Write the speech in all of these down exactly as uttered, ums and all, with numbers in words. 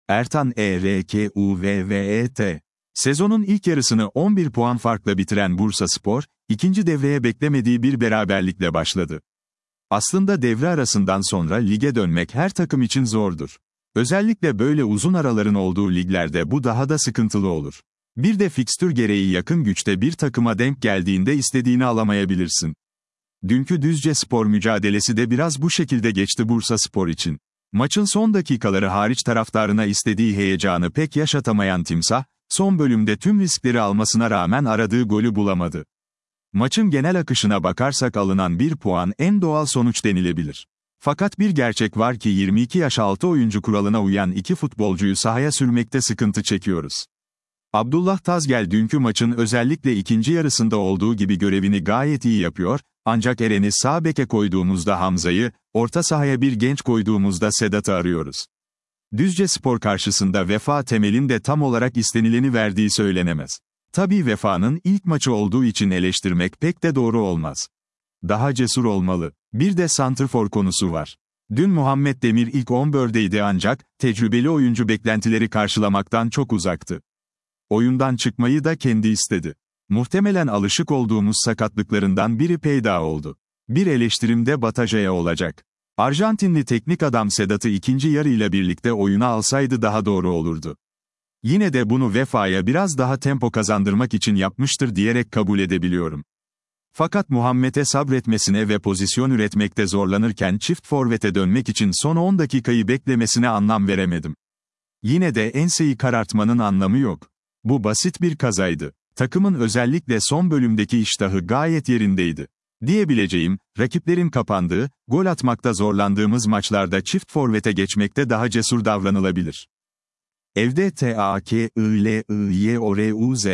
Ertan E R K U V V E T. Sezonun ilk yarısını on bir puan farkla bitiren Bursaspor, ikinci devreye beklemediği bir beraberlikle başladı. Aslında devre arasından sonra lige dönmek her takım için zordur. Özellikle böyle uzun araların olduğu liglerde bu daha da sıkıntılı olur. Bir de fikstür gereği yakın güçte bir takıma denk geldiğinde istediğini alamayabilirsin. Dünkü Düzcespor mücadelesi de biraz bu şekilde geçti Bursaspor için. Maçın son dakikaları hariç taraftarına istediği heyecanı pek yaşatamayan Timsah, son bölümde tüm riskleri almasına rağmen aradığı golü bulamadı. Maçın genel akışına bakarsak alınan bir puan en doğal sonuç denilebilir. Fakat bir gerçek var ki yirmi iki yaş altı oyuncu kuralına uyan iki futbolcuyu sahaya sürmekte sıkıntı çekiyoruz. Abdullah Tazgel dünkü maçın özellikle ikinci yarısında olduğu gibi görevini gayet iyi yapıyor, ancak Eren'i sağ beke koyduğumuzda Hamza'yı, orta sahaya bir genç koyduğumuzda Sedat'ı arıyoruz. Düzcespor karşısında Vefa Temel'in de tam olarak istenileni verdiği söylenemez. Tabii Vefa'nın ilk maçı olduğu için eleştirmek pek de doğru olmaz. Daha cesur olmalı. Bir de santrfor konusu var. Dün Muhammed Demir ilk on birdeydi ancak, tecrübeli oyuncu beklentileri karşılamaktan çok uzaktı. Oyundan çıkmayı da kendi istedi. Muhtemelen alışık olduğumuz sakatlıklarından biri peyda oldu. Bir eleştirim de Bataja'ya olacak. Arjantinli teknik adam Sedat'ı ikinci yarıyla birlikte oyuna alsaydı daha doğru olurdu. Yine de bunu Vefa'ya biraz daha tempo kazandırmak için yapmıştır diyerek kabul edebiliyorum. Fakat Muhammed'e sabretmesine ve pozisyon üretmekte zorlanırken çift forvete dönmek için son on dakikayı beklemesine anlam veremedim. Yine de enseyi karartmanın anlamı yok. Bu basit bir kazaydı. Takımın özellikle son bölümdeki iştahı gayet yerindeydi. Diyebileceğim, rakiplerin kapandığı, gol atmakta zorlandığımız maçlarda çift forvete geçmekte daha cesur davranılabilir. Evde T A K I L I Y O R U Z.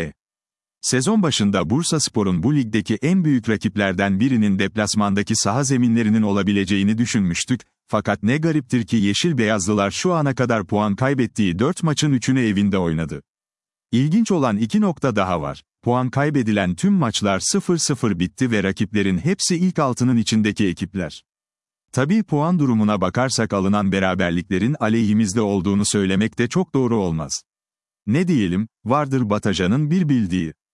Sezon başında Bursaspor'un bu ligdeki en büyük rakiplerden birinin deplasmandaki saha zeminlerinin olabileceğini düşünmüştük, fakat ne gariptir ki Yeşil Beyazlılar şu ana kadar puan kaybettiği dört maçın üçünü evinde oynadı. İlginç olan iki nokta daha var. Puan kaybedilen tüm maçlar sıfır sıfır bitti ve rakiplerin hepsi ilk altının içindeki ekipler. Tabii puan durumuna bakarsak alınan beraberliklerin aleyhimizde olduğunu söylemek de çok doğru olmaz. Ne diyelim, vardır Bataja'nın bir bildiği.